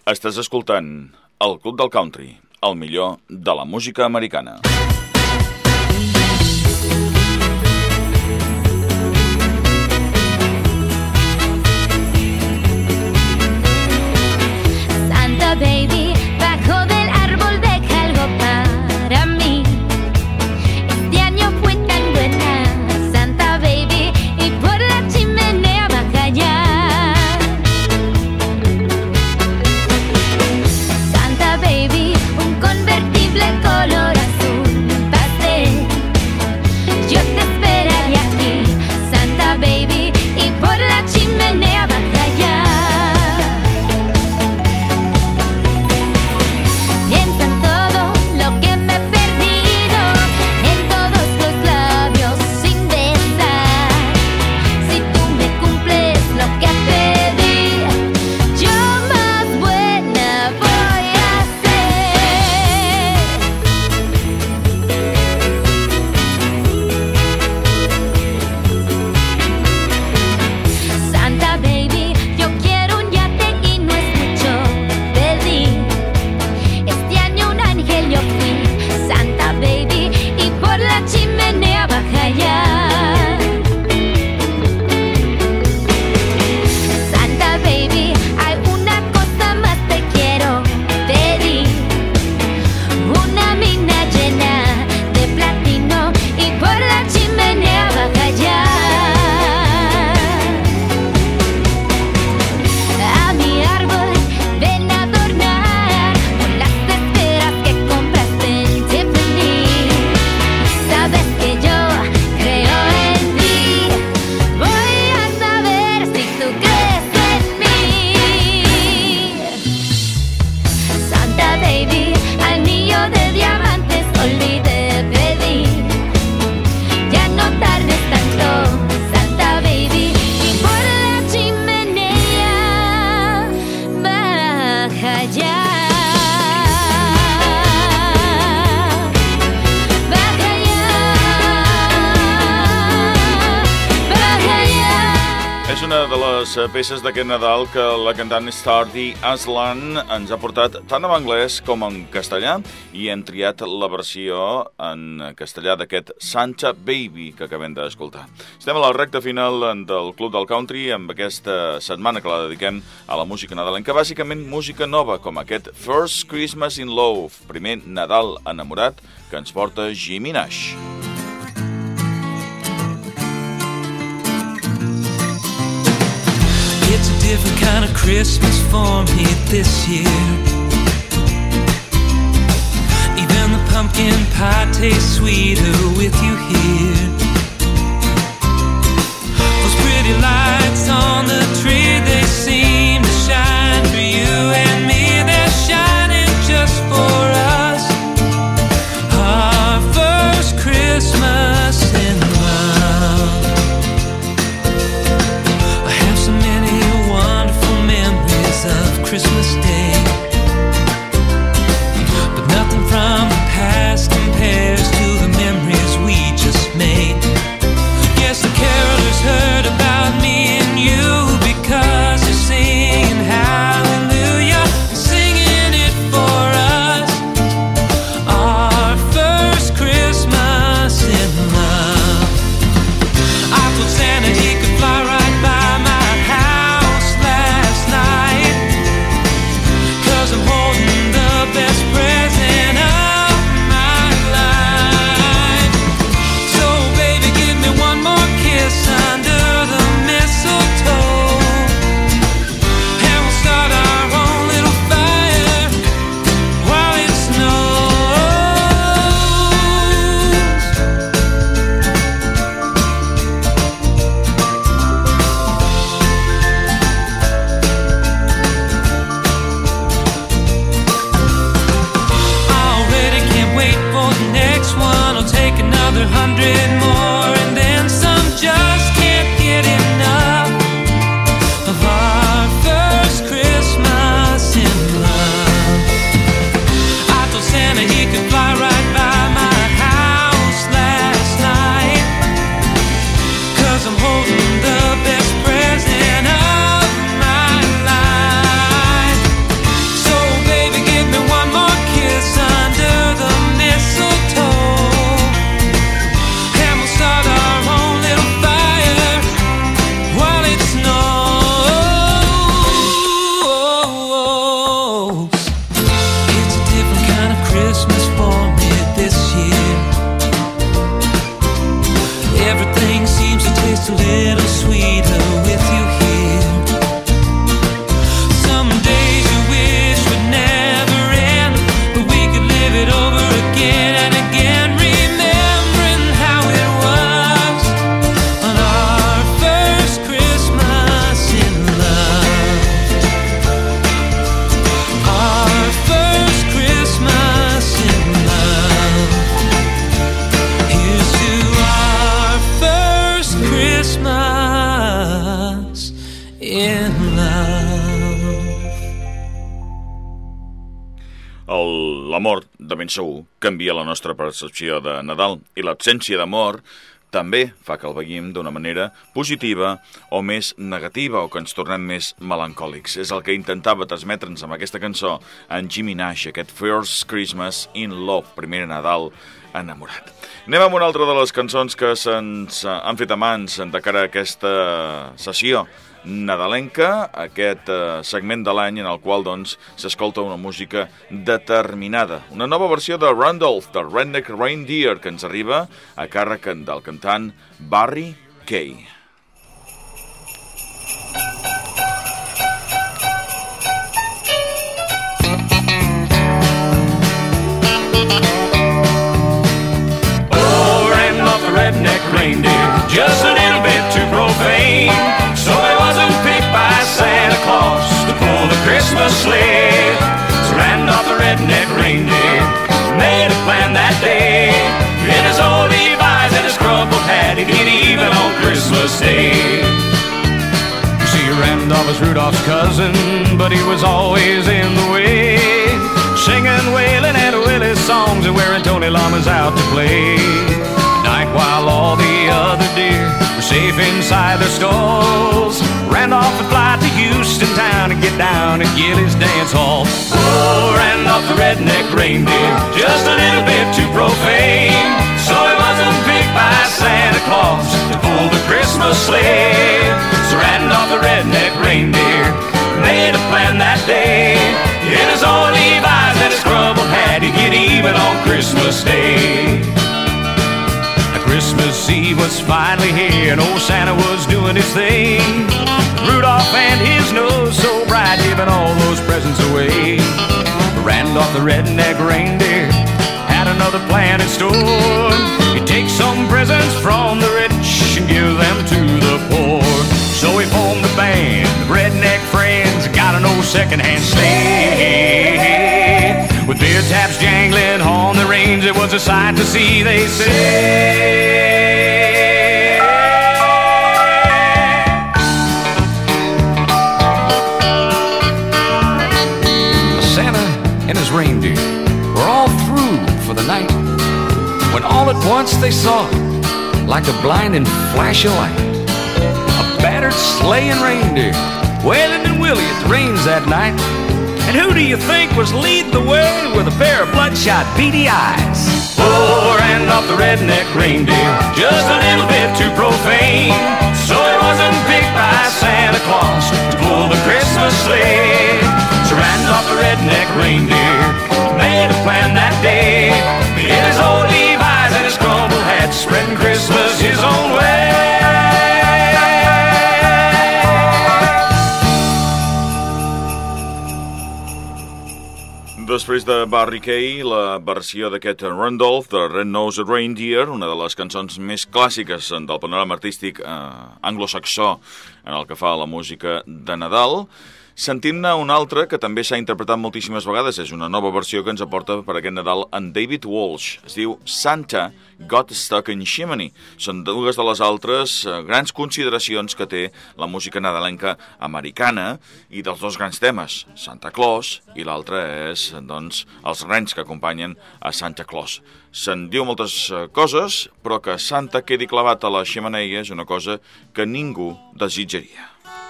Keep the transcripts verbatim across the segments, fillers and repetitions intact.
Estàs escoltant el Club del Country, el millor de la música americana. Santa baby, bajo del árbol deja algo para mí. Este año fue tan buena, Santa baby, y por la chimenea baja ya. Santa baby, un convertible color azul pastel. Yo te esperaría aquí, Santa baby, y por la chimenea baja ya. Piensa en todo lo que me he perdido, en todos los labios sin besar. Si tú me cumples lo que pedí, yo más buena voy a ser. Santa baby, yo quiero un yate y no es mucho pedir. Este año un ángel yo fui, Santa baby, y por la chimenea baja ya. Santa baby, hay una cosa más te quiero pedir. Una mina llena de platino y por la chimenea baja ya. A mi árbol ven a adornar con las esferas que compraste en Tiffany. Sabes que yo creo en ti, voy a saber si tú crees en mí. Santa baby, anillo de diamantes olvidé pedir. Ya no tardes tanto, Santa baby, y por la chimenea baja ya. Baja ya, baja ya. És una de les eh, peces d'aquest Nadal que la cantant Stardi Aslan ens ha portat tant en anglès com en castellà i hem triat la versió en castellà d'aquest Santa Baby que acabem d'escoltar. Estem a la recta final del Club del Country amb aquesta setmana que la dediquem a la música nadalenca, bàsicament música nova com aquest First Christmas in Love, primer Nadal enamorat, que ens porta Jimmy Nash. It's a different kind of Christmas for me this year. Even the pumpkin pie tastes sweeter with you here. Those pretty lights on the tree, they seem to shine for you and me. They're shining just for us. Our first Christmas in love. I have so many wonderful memories of Christmas Day, but nothing from the past compares to the memories we just made. Yes, the carolers heard about me in love. L'amor, de ben segur, canvia la nostra percepció de Nadal i l'absència d'amor també fa que el veiem d'una manera positiva o més negativa o que ens tornem més melancòlics. És el que intentava transmetre'ns amb aquesta cançó en Jimmy Nash, aquest First Christmas in Love, primer Nadal enamorat. Anem amb una altra de les cançons que se'ns han fet a mans de cara a aquesta sessió nadalenca, aquest eh, segment de l'any en el qual doncs s'escolta una música determinada. Una nova versió de Randolph, de Redneck Reindeer, que ens arriba a càrrec del cantant Barry Kay. Oh, Randolph the Redneck Reindeer, just a little bit too profane. So he wasn't picked by Santa Claus to pull the Christmas sled. So Randolph the Redneck Reindeer made a plan that day. In his old Levi's and his crumpled hat, he'd get even on Christmas Day. You see, Randolph was Rudolph's cousin, but he was always in the way, singing, wailing, and Willie songs and wearing Tony Llamas out to play. Night while all the other deer were safe inside their stalls, Randolph would fly to Houston town and get down at Gilly's dance hall. Oh, Randolph the Redneck Reindeer, just a little bit too profane. So he wasn't picked by Santa Claus to pull the Christmas sled. So Randolph the Redneck Reindeer made a plan that day. In his old Levi's and his crumpled hat, he'd get even on Christmas Day. Christmas Eve was finally here and old Santa was doing his thing. Rudolph and his nose so bright, giving all those presents away. Randolph the Redneck Reindeer had another plan in store. He'd take some presents from the rich and give them to the poor. So he formed a band of redneck friends, got an old secondhand sleigh. With beer taps jangling on the reins, it was a sight to see, they say. Santa and his reindeer were all through for the night, when all at once they saw, like a blinding flash of light, a battered sleigh and reindeer wailing and Willie at the reins that night. And who do you think was leading the way with a pair of bloodshot, beady eyes? Oh, Randolph the Redneck Reindeer, just a little bit too profane. So he wasn't picked by Santa Claus to pull the Christmas sled. So Randolph the Redneck Reindeer made a plan that day. In his old Levi's and his crumpled hat, spreading Christmas his own way. Després de Barry Kay, la versió d'aquest Randolph, de Red-Nosed Reindeer, una de les cançons més clàssiques del panorama artístic eh, anglosaxó en el que fa la música de Nadal. Sentim-ne una altra que també s'ha interpretat moltíssimes vegades. És una nova versió que ens aporta per aquest Nadal en David Walsh. Es diu Santa Got Stuck in Chimney. Són dues de les altres eh, grans consideracions que té la música nadalenca americana i dels dos grans temes, Santa Claus i l'altre és, doncs, els rens que acompanyen a Santa Claus. Se'n diu moltes eh, coses, però que Santa quedi clavat a la xemeneia és una cosa que ningú desitjaria.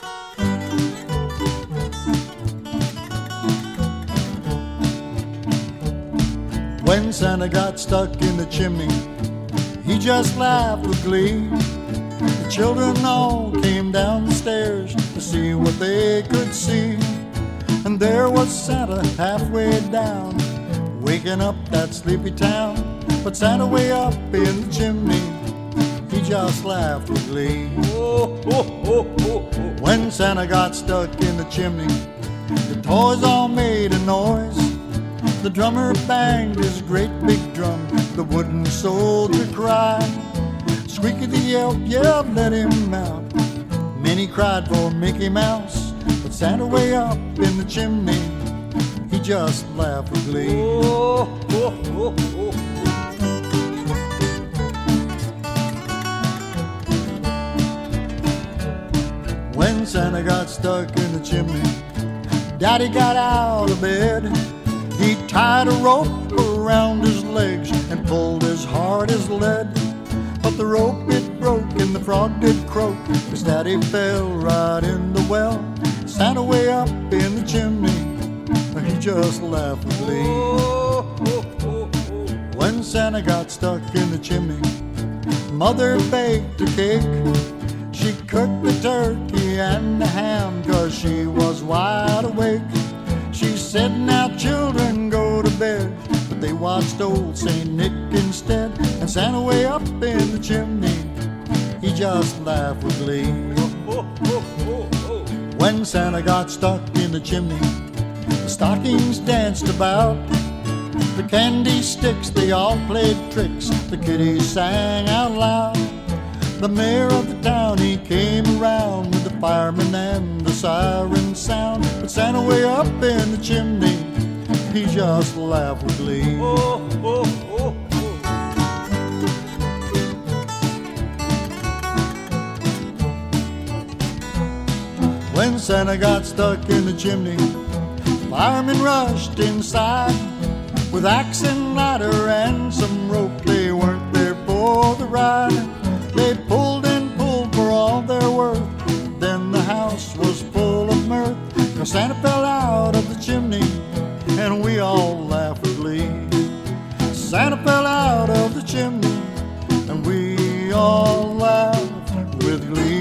When Santa got stuck in the chimney, he just laughed with glee. The children all came down the stairs to see what they could see. And there was Santa halfway down, waking up that sleepy town. But Santa way up in the chimney, he just laughed with glee. Oh, oh, oh, oh, oh. When Santa got stuck in the chimney, the toys all made a noise. The drummer banged his great big drum, the wooden soldier cried. Squeaky the elk yelled, let him out. Minnie cried for Mickey Mouse. But Santa way up in the chimney, he just laughed with glee. Oh, oh, oh, oh. When Santa got stuck in the chimney, Daddy got out of bed. He tied a rope around his legs and pulled as hard as lead. But the rope it broke and the frog did croak as Daddy fell right in the well. Santa way up in the chimney, he just laughed with glee. When Santa got stuck in the chimney, Mother baked a cake. She cooked the turkey and the ham 'cause she was wide awake. She said, now children go to bed, but they watched old Saint Nick instead. And Santa way up in the chimney, he just laughed with glee. When Santa got stuck in the chimney, the stockings danced about. The candy sticks, they all played tricks. The kiddies sang out loud. The mayor of the town, he came around with the firemen and the siren sound. But Santa way up in the chimney, he just laughed with glee. Oh, oh, oh, oh. When Santa got stuck in the chimney, firemen rushed inside with axe and ladder and some rope. They weren't there for the ride. They pulled and pulled for all their worth. Then the house was full of mirth. Now Santa fell out of the chimney and we all laughed with glee. Santa fell out of the chimney and we all laughed with glee.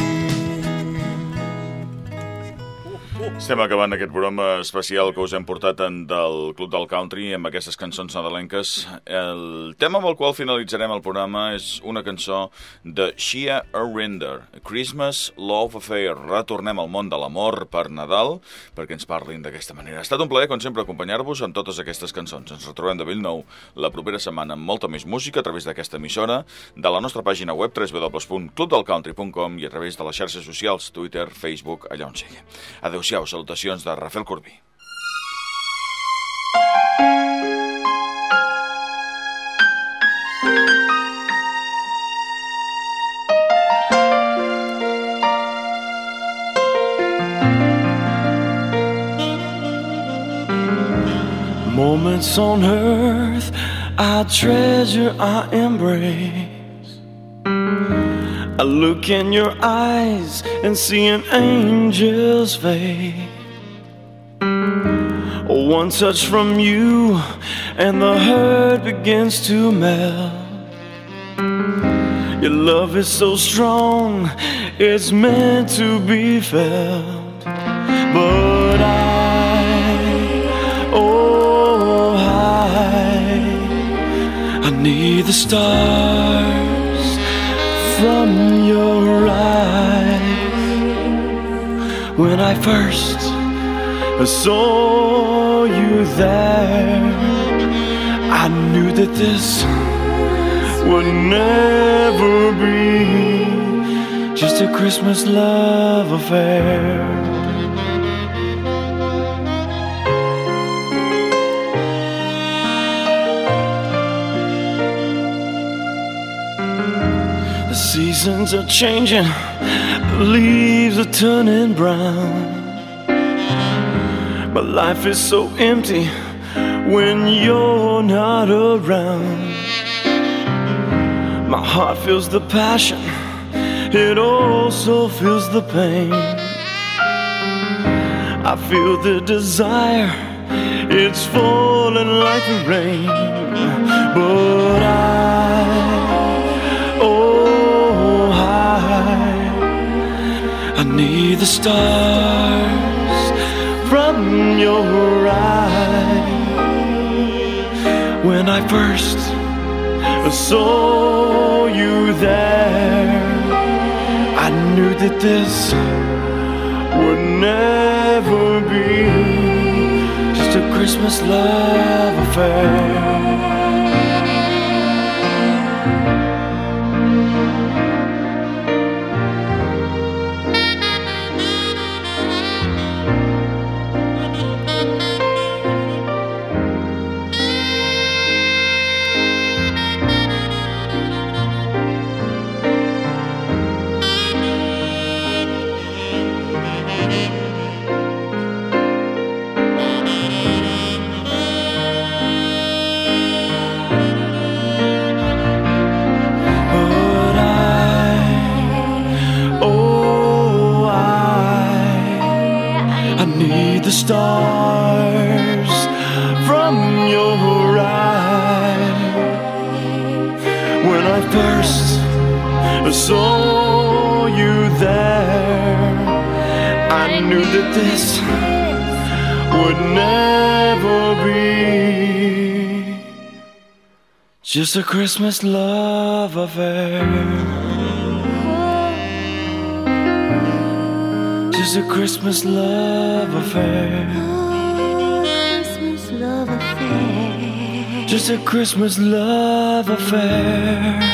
Estem acabant aquest programa especial que us hem portat en del Club del Country amb aquestes cançons nadalenques. El tema amb el qual finalitzarem el programa és una cançó de Shea Arender, Christmas Love Affair. Retornem al món de l'amor per Nadal perquè ens parlin d'aquesta manera. Ha estat un plaer, com sempre, acompanyar-vos amb totes aquestes cançons. Ens retrobem de bell nou la propera setmana amb molta més música a través d'aquesta emissora, de la nostra pàgina web w w w punt club del country punt com i a través de les xarxes socials, Twitter, Facebook, allà on sigui. Adéu-siau, salutacions de Rafael Corbí. Moments on earth I treasure, I embrace. I look in your eyes and see an angel's face. One touch from you and the hurt begins to melt. Your love is so strong, it's meant to be felt. But I, oh I, I need the stars from your eyes. When I first saw you there, I knew that this would never be just a Christmas love affair. The seasons are changing, the leaves are turning brown. But life is so empty when you're not around. My heart feels the passion, it also feels the pain. I feel the desire, it's falling like the rain. But I, oh I, I need the stars from your eyes. When I first saw you there, I knew that this would never be just a Christmas love affair. The stars from your eyes. When I first saw you there, I knew that this would never be just a Christmas love affair. Just a Christmas love affair. Christmas love affair. Just a Christmas love affair.